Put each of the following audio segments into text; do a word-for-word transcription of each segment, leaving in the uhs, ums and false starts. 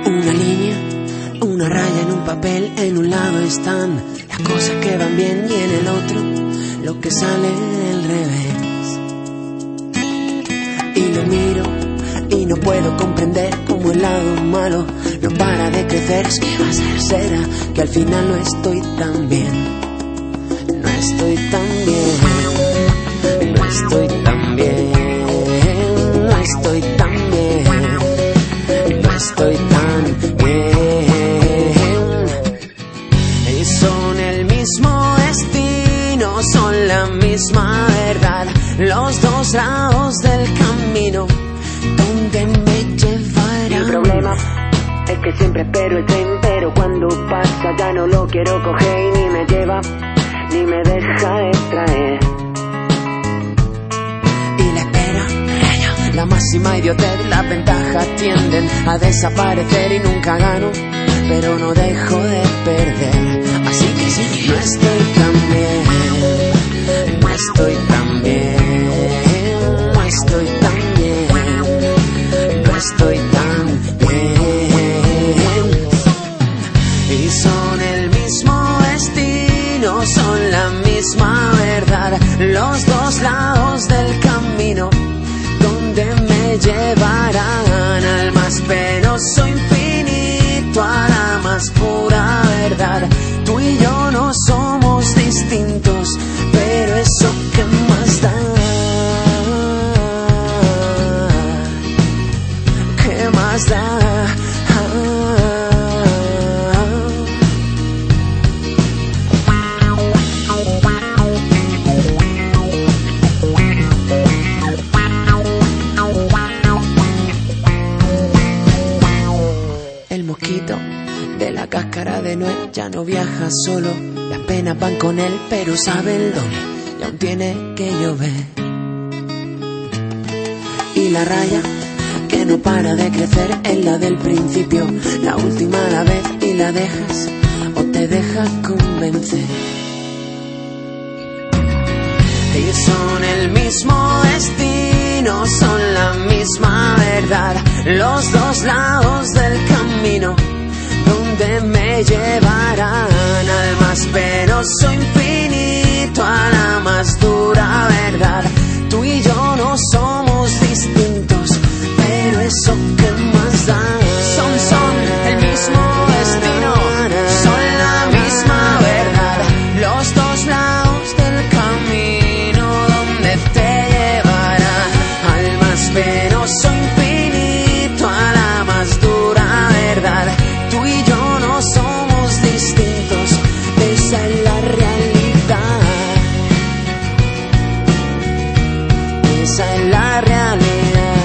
Una línea, una raya en un papel, en un lado están las cosas que van bien y en el otro lo que sale del revés. Y lo miro y no puedo comprender cómo el lado malo no para de crecer. Es que va a ser, será que al final no estoy tan bien. No estoy tan bien, no estoy tan bien, no estoy tan bien, no estoy tan bien. Y son el mismo destino, son la misma verdad, los dos lados del camino donde me llevarán. Mi problema es que siempre espero el tren, pero cuando pasa ya no lo quiero coger y ni me lleva ni me deja extraer. Y la espera, la máxima idiotez, las ventajas tienden a desaparecer y nunca gano, pero no dejo de perder. Así que sí, no estoy tan bien, no estoy tan bien, no estoy tan bien, no estoy tan bien. Y son el mismo destino, son la misma verdad, los dos lados del camino donde me llevarán al más penoso infinito, a la más pura verdad. Tú y yo no somos distintos, pero eso que más da, ¿qué más da? De la cáscara de nuez ya no viaja solo, las penas van con él, pero sabe el doble y aún tiene que llover. Y la raya que no para de crecer es la del principio, la última a la vez, y la dejas o te dejas convencer. Y son el mismo destino, son la misma verdad, los dos lados del camino donde me llevarán al más penoso infinito, a la más dura verdad. Tú y yo no somos distintos, pero eso que más da. Son, son el mismo destino, son la misma verdad, los dos lados del camino donde te llevará al más penoso infinito, a la más dura verdad. Tú y yo no somos distintos, esa es la realidad, esa es la realidad,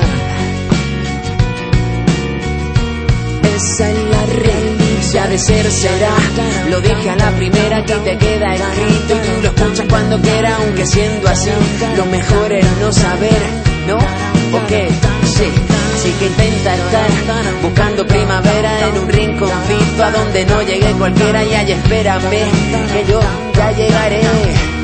esa es la realidad. Si ha de ser, será, lo dije a la primera, que te queda escrito y tú lo escuchas cuando quieras, aunque siendo así, lo mejor es no saber, ¿no? ¿O qué? Sí. Así que intenta estar buscando primavera en un rinconcito a donde no llegue cualquiera, y ahí espérame que yo ya llegaré.